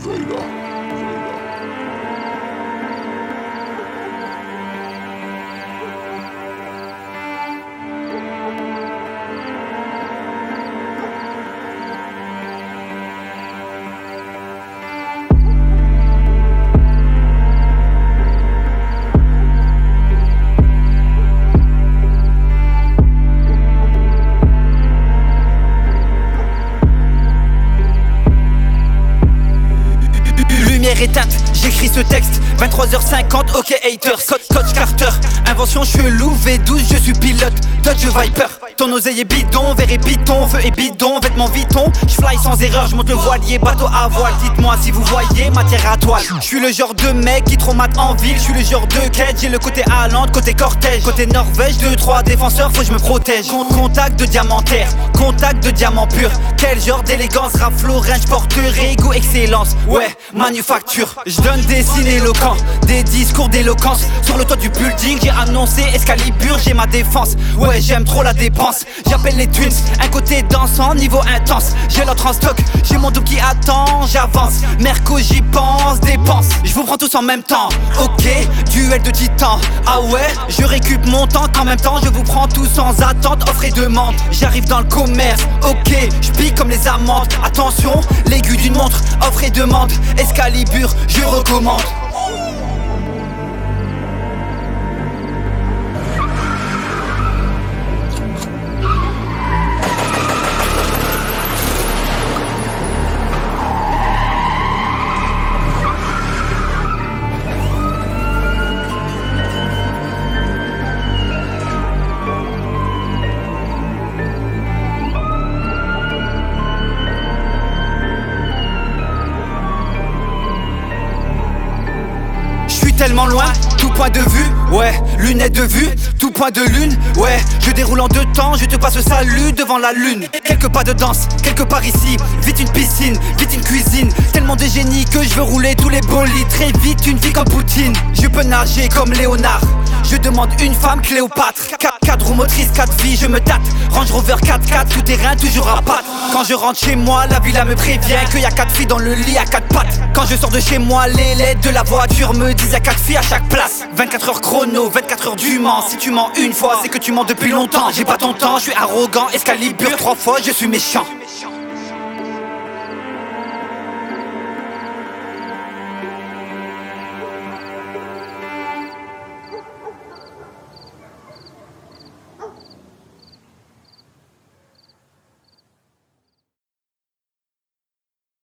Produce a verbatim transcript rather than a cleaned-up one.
Éteinte, j'écris ce texte, vingt-trois heures cinquante, ok haters. Coach, coach Carter, invention chelou, V douze, je suis pilote, Dodge Viper. Ton oseille est bidon, verre et piton, feu et bidon, vêtements Vuitton. J'fly sans erreur, j'monte le voilier, bateau à voile. Dites-moi si vous voyez, matière à toile. J'suis le genre de mec qui trop mate en ville, j'suis le genre de quête. J'ai le côté Haaland, côté cortège, côté Norvège, deux, trois défenseurs, faut que je me protège. Contact de diamantaire, contact de diamant pur. Quel genre d'élégance, rap florin, j'porterai goût excellence. Ouais, manufacture. Je donne des signes éloquents, des discours d'éloquence. Sur le toit du building, j'ai annoncé Excalibur, j'ai ma défense. Ouais, j'aime trop la dépense. J'appelle les twins, un côté dansant, niveau intense. J'ai l'autre en stock, j'ai mon dos qui attend, j'avance. Merco, j'y pense, dépense. Je vous prends tous en même temps, ok, duel de titans. Ah ouais, je récup mon temps, qu'en même temps je vous prends tous sans attente. Offre et demande, j'arrive dans le commerce, ok, je pique comme les amandes. Attention, l'aigu d'une montre, offre et demande. Excalibur, je recommande. Tellement loin, tout point de vue, ouais, lunettes de vue, tout point de lune, ouais, je déroule en deux temps, je te passe salut devant la lune. Quelques pas de danse, quelque part ici, vite une piscine, vite une cuisine, tellement de génie que je veux rouler tous les bolides, très vite une vie comme Poutine. Je peux nager comme Léonard, je demande une femme Cléopâtre. Quatre roues motrices, quatre filles, je me tâte, Range Rover quatre quatre, tout terrain, toujours à patte. Quand je rentre chez moi, la villa me prévient qu'il y a quatre filles dans le lit à quatre pattes. Quand je sors de chez moi, les L E D de la voiture me disent à quatre filles à chaque place. Vingt-quatre heures chrono, vingt-quatre heures du Mans. Si tu mens une fois, c'est que tu mens depuis longtemps. J'ai pas ton temps, je suis arrogant, Excalibur trois fois, je suis méchant.